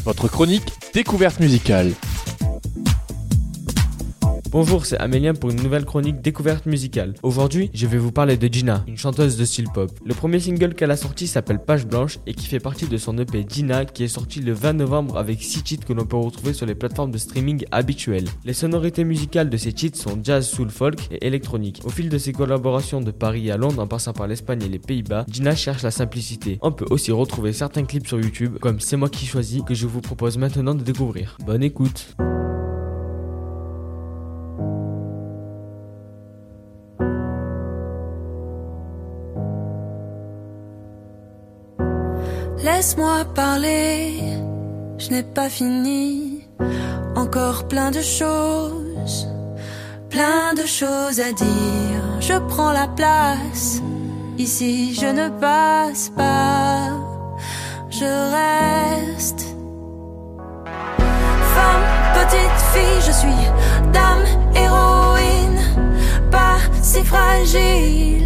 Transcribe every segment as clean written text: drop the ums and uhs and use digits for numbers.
votre chronique découverte musicale. Bonjour, c'est Amélien pour une nouvelle chronique découverte musicale. Aujourd'hui, je vais vous parler de Gina, une chanteuse de style pop. Le premier single qu'elle a sorti s'appelle Page Blanche et qui fait partie de son EP Gina qui est sorti le 20 novembre avec 6 titres que l'on peut retrouver sur les plateformes de streaming habituelles. Les sonorités musicales de ces titres sont jazz, soul, folk et électronique. Au fil de ses collaborations de Paris à Londres en passant par l'Espagne et les Pays-Bas, Gina cherche la simplicité. On peut aussi retrouver certains clips sur YouTube comme C'est moi qui choisis que je vous propose maintenant de découvrir. Bonne écoute. Laisse-moi parler, je n'ai pas fini. Encore plein de choses à dire. Je prends la place, ici je ne passe pas, je reste. Femme, petite fille, je suis dame, héroïne, pas si fragile.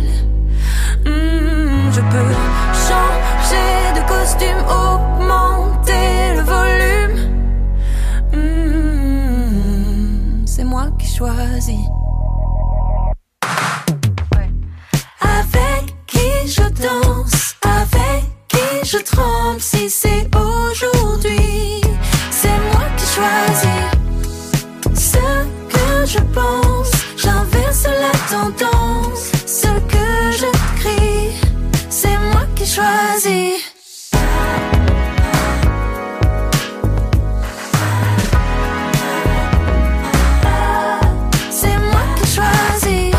Je peux changer de costume, augmenter le volume. C'est moi qui choisis. Avec qui je danse, avec qui je tremble. Si c'est aujourd'hui, c'est moi qui choisis. Ce que je pense, j'inverse la tendance. Ce que je crie, c'est moi qui choisis. C'est moi qui choisis.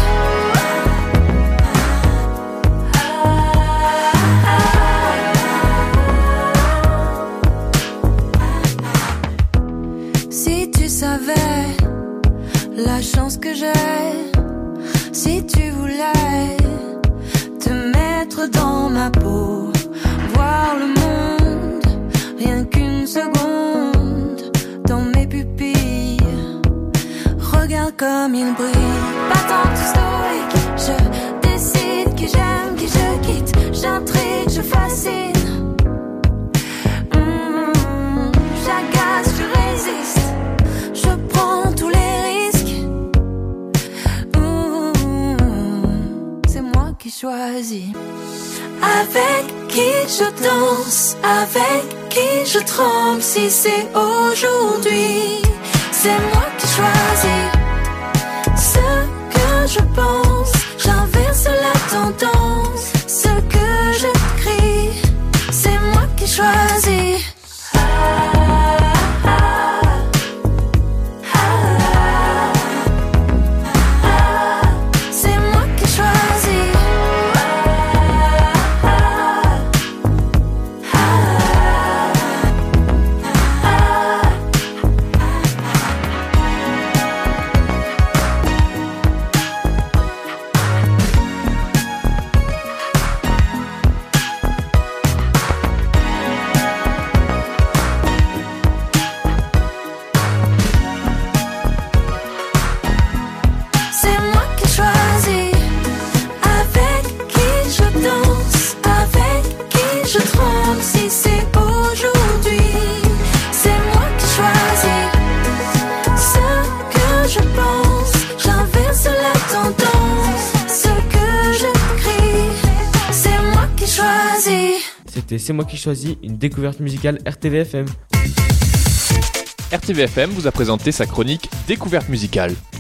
Si tu savais la chance que j'ai, si tu voulais te mettre dans ma peau, voir le monde, rien qu'une seconde, dans mes pupilles, regarde comme il brille. Pas tant de stoïque, je décide qui j'aime, qui je quitte, j'intrigue, je fascine. J'agace, je résiste, je prends tous les risques. C'est moi qui choisis. Avec qui je danse, avec qui je tremble. Si c'est aujourd'hui, c'est moi qui choisis. Ce que je pense, j'inverse la tendance. Ce que je crie, c'est moi qui choisis. C'est moi qui choisis. C'est moi qui choisis. Avec qui je danse, avec qui je tremble. Si c'est aujourd'hui, c'est moi qui choisis. Ce que je pense, j'inverse la tendance. Ce que je crie, c'est moi qui choisis. C'était C'est moi qui choisis, une découverte musicale RTVFM. RTVFM vous a présenté sa chronique découverte musicale.